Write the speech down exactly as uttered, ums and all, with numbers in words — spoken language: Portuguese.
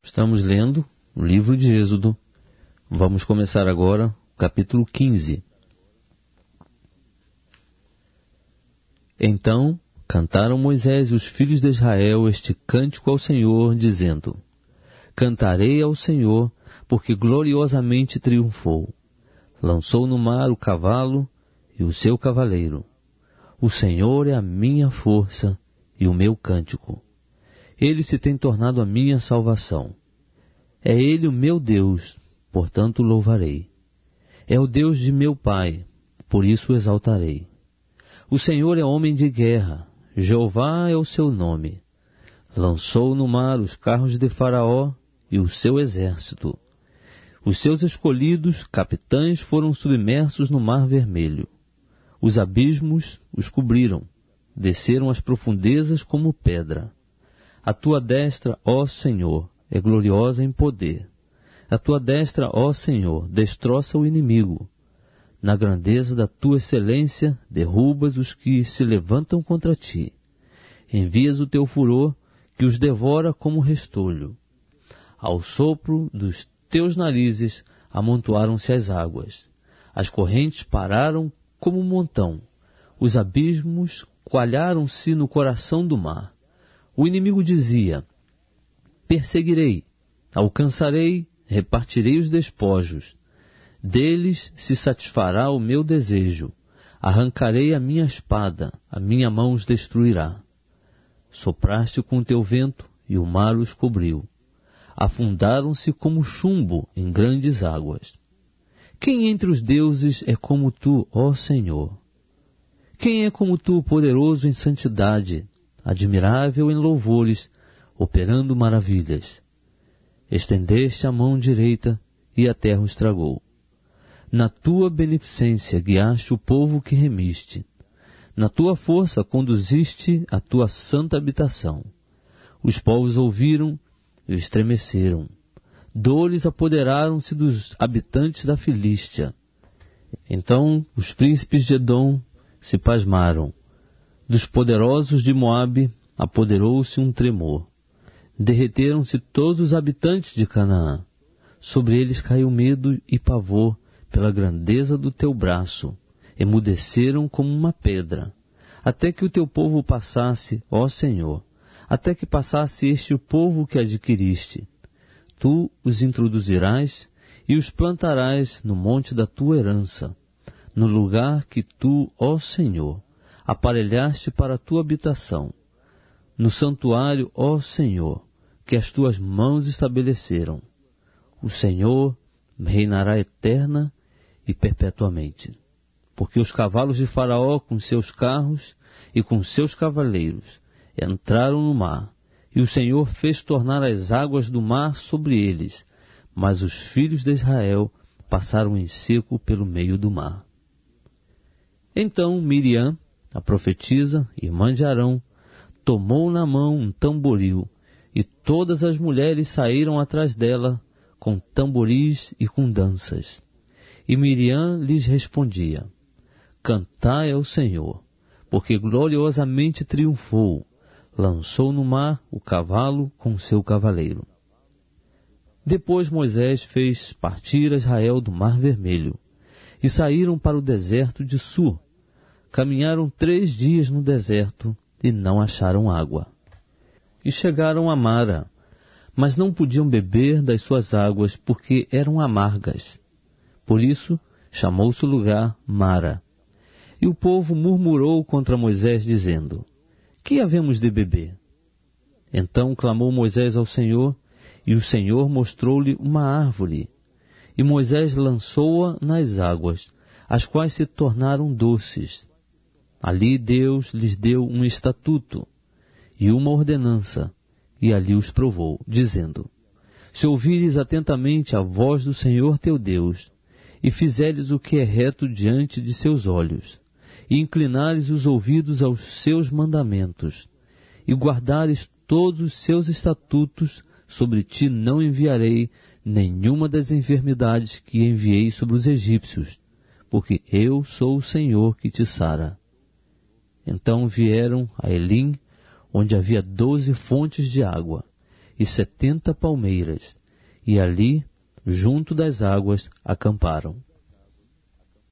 Estamos lendo o livro de Êxodo. Vamos começar agora o capítulo quinze. Então cantaram Moisés e os filhos de Israel este cântico ao Senhor, dizendo: Cantarei ao Senhor, porque gloriosamente triunfou. Lançou no mar o cavalo e o seu cavaleiro. O Senhor é a minha força e o meu cântico. Ele se tem tornado a minha salvação. É Ele o meu Deus, portanto louvarei. É o Deus de meu Pai, por isso o exaltarei. O Senhor é homem de guerra, Jeová é o seu nome. Lançou no mar os carros de Faraó e o seu exército. Os seus escolhidos capitães foram submersos no mar vermelho. Os abismos os cobriram, desceram às profundezas como pedra. A tua destra, ó Senhor, é gloriosa em poder. A tua destra, ó Senhor, destroça o inimigo. Na grandeza da tua excelência, derrubas os que se levantam contra ti. Envias o teu furor, que os devora como restolho. Ao sopro dos teus narizes, amontoaram-se as águas. As correntes pararam como um montão. Os abismos coalharam-se no coração do mar. O inimigo dizia: Perseguirei, alcançarei, repartirei os despojos. Deles se satisfará o meu desejo. Arrancarei a minha espada, a minha mão os destruirá. Sopraste com o teu vento, e o mar os cobriu. Afundaram-se como chumbo em grandes águas. Quem entre os deuses é como tu, ó Senhor? Quem é como tu, poderoso em santidade, admirável em louvores, operando maravilhas? Estendeste a mão direita, e a terra os tragou. Na tua beneficência guiaste o povo que remiste. Na tua força conduziste a tua santa habitação. Os povos ouviram e estremeceram. Dores apoderaram-se dos habitantes da Filístia. Então os príncipes de Edom se pasmaram. Dos poderosos de Moabe apoderou-se um tremor. Derreteram-se todos os habitantes de Canaã. Sobre eles caiu medo e pavor pela grandeza do teu braço. Emudeceram como uma pedra. Até que o teu povo passasse, ó Senhor, até que passasse este o povo que adquiriste. Tu os introduzirás e os plantarás no monte da tua herança, no lugar que tu, ó Senhor, aparelhaste para a tua habitação, no santuário, ó Senhor, que as tuas mãos estabeleceram. O Senhor reinará eterna e perpetuamente. Porque os cavalos de Faraó com seus carros e com seus cavaleiros entraram no mar, e o Senhor fez tornar as águas do mar sobre eles, mas os filhos de Israel passaram em seco pelo meio do mar. Então Miriam, a profetisa, irmã de Arão, tomou na mão um tamboril, e todas as mulheres saíram atrás dela com tamboris e com danças. E Miriam lhes respondia: Cantai ao Senhor, porque gloriosamente triunfou, lançou no mar o cavalo com seu cavaleiro. Depois Moisés fez partir Israel do Mar Vermelho, e saíram para o deserto de Sur. Caminharam três dias no deserto, e não acharam água. E chegaram a Mara, mas não podiam beber das suas águas, porque eram amargas. Por isso chamou-se o lugar Mara. E o povo murmurou contra Moisés, dizendo: Que havemos de beber? Então clamou Moisés ao Senhor, e o Senhor mostrou-lhe uma árvore. E Moisés lançou-a nas águas, as quais se tornaram doces. Ali Deus lhes deu um estatuto e uma ordenança, e ali os provou, dizendo: Se ouvires atentamente a voz do Senhor teu Deus, e fizeres o que é reto diante de seus olhos, e inclinares os ouvidos aos seus mandamentos, e guardares todos os seus estatutos, sobre ti não enviarei nenhuma das enfermidades que enviei sobre os egípcios, porque eu sou o Senhor que te sara. Então vieram a Elim, onde havia doze fontes de água, e setenta palmeiras, e ali, junto das águas, acamparam.